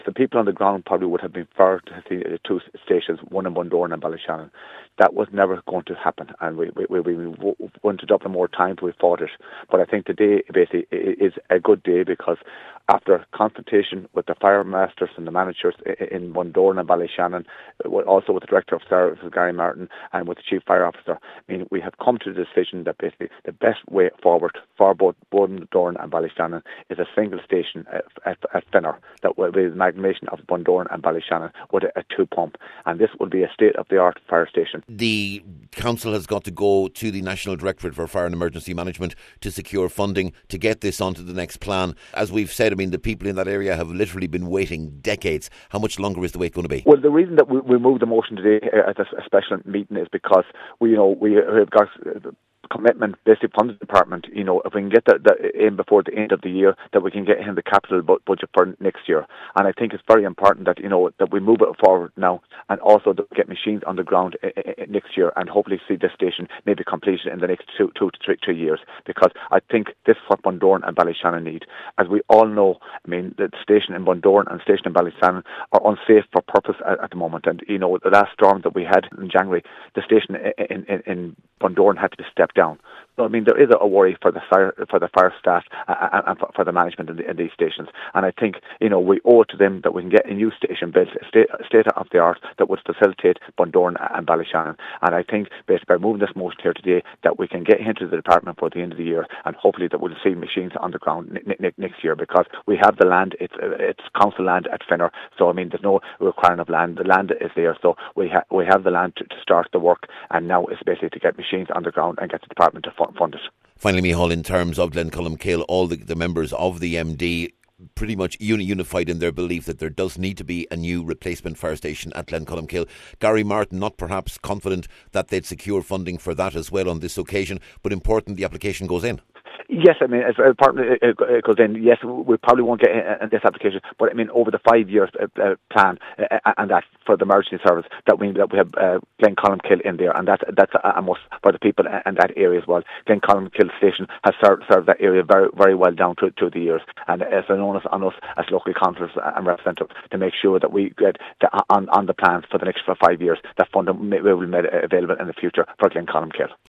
The people on the ground probably would have been far to see the two stations, one in Bundoran and Ballyshannon. That was never going to happen, and we went to Dublin more times, we fought it. But I think today basically is a good day because after consultation with the fire masters and the managers in Bundoran and Ballyshannon, also with the Director of Services, Gary Martin, and with the Chief Fire Officer, I mean, we have come to the decision that basically the best way forward for both Bundoran and Ballyshannon is a single station at Fenner that will be the amalgamation of Bundoran and Ballyshannon with a two-pump, and this will be a state-of-the-art fire station. The council has got to go to the National Directorate for Fire and Emergency Management to secure funding to get this onto the next plan. As we've said, I mean, the people in that area have literally been waiting decades. How much longer is the wait going to be? Well, the reason that we moved the motion today at a special meeting is because we have got commitment basically from the department, if we can get that in before the end of the year, that we can get in the capital budget for next year. And I think it's very important that, that we move it forward now, and also to get machines on the ground next year, and hopefully see this station maybe completed in the next 2 to 3 years, because I think this is what Bundoran and Ballyshannon need. As we all know, I mean, the station in Bundoran and the station in Ballyshannon are unsafe for purpose at the moment. And, the last storm that we had in January, the station in Bundoran had to be stepped down. So, I mean, there is a worry for the fire staff and for the management in these stations. And I think, we owe it to them that we can get a new station built, state of the art, that would facilitate Bundoran and Ballyshannon. And I think, based by moving this motion here today, that we can get into the department for the end of the year, and hopefully that we'll see machines on the ground next year, because we have the land. It's council land at Fenner. So, I mean, there's no requirement of land. The land is there. So we have the land to start the work. And now it's basically to get machines on the ground and get the department to fund it. Finally, Micheál, in terms of Glencolmcille, all the members of the MD pretty much unified in their belief that there does need to be a new replacement fire station at Glencolmcille. Gary Martin not perhaps confident that they'd secure funding for that as well on this occasion, but important the application goes in. Yes, I mean, as part of it goes in, yes, we probably won't get in this application, but I mean, over the 5 years plan, and that for the emergency service, that we have Glencolmcille in there, and that's a must for the people in that area as well. Glencolmcille station has served that area very, very well down through the years, and it's an onus on us as local councillors and representatives to make sure that we get on the plans for the next 5 years that funding will be made available in the future for Glencolmcille.